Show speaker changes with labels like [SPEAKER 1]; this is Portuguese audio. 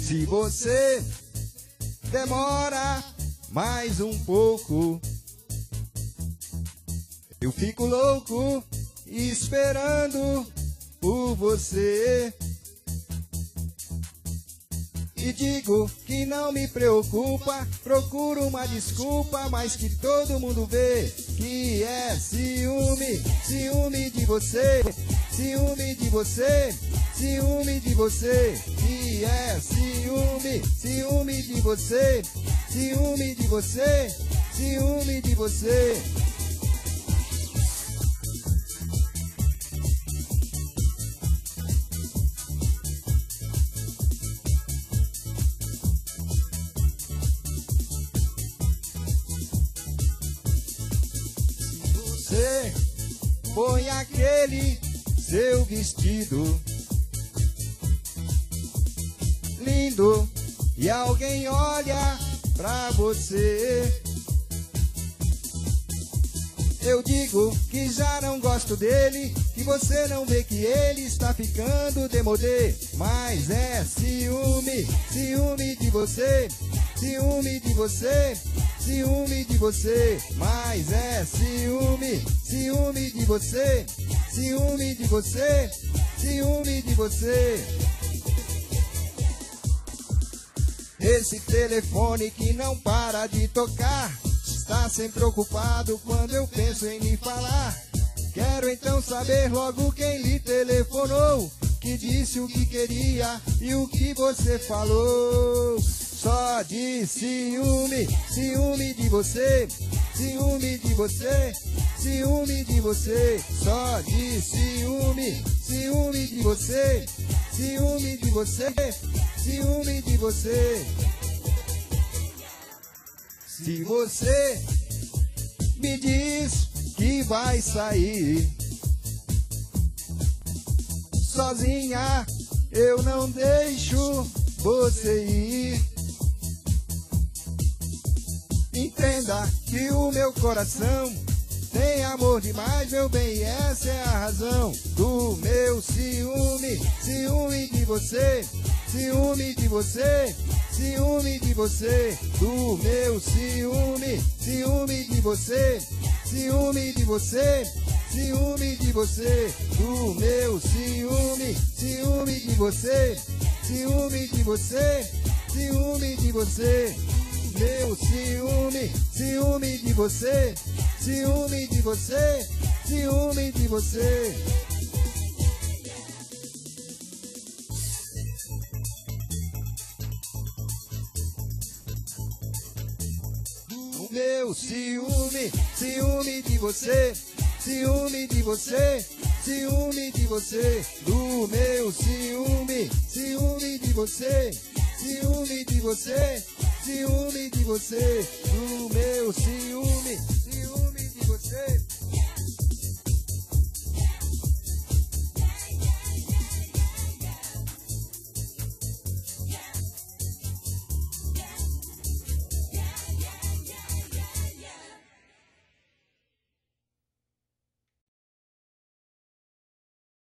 [SPEAKER 1] Se você demora mais um pouco, eu fico louco esperando por você. E digo que não me preocupa, procuro uma desculpa, mas que todo mundo vê que é ciúme, ciúme de você, ciúme de você, ciúme de você, que é ciúme, ciúme de você, ciúme de você, ciúme de você. Você põe aquele seu vestido lindo e alguém olha pra você. Eu digo que já não gosto dele, que você não vê que ele está ficando demodê. Mas é ciúme, ciúme de você, ciúme de você, ciúme de você. Mas é ciúme, ciúme de você, ciúme de você, ciúme de você. Esse telefone que não para de tocar está sempre ocupado quando eu penso em lhe falar. Quero então saber logo quem lhe telefonou, que disse o que queria e o que você falou. Só de ciúme, ciúme de você, ciúme de você, ciúme de você. Só de ciúme, ciúme de você, ciúme de você, ciúme de você. Se você me diz que vai sair sozinha, eu não deixo você ir. Entenda que o meu coração tem amor demais, meu bem, e essa é a razão do meu ciúme, ciúme de você, ciúme de você, ciúme de você, do meu ciúme, ciúme de você, ciúme de você, ciúme de você, do meu ciúme, ciúme de você, ciúme de você, ciúme de você, meu ciúme, ciúme de você, ciúme de você, ciúme de você. Meu ciúme, ciúme de você, ciúme de você, ciúme de você, do meu ciúme, ciúme de você, ciúme de você, ciúme de você, do meu ciúme, ciúme de você.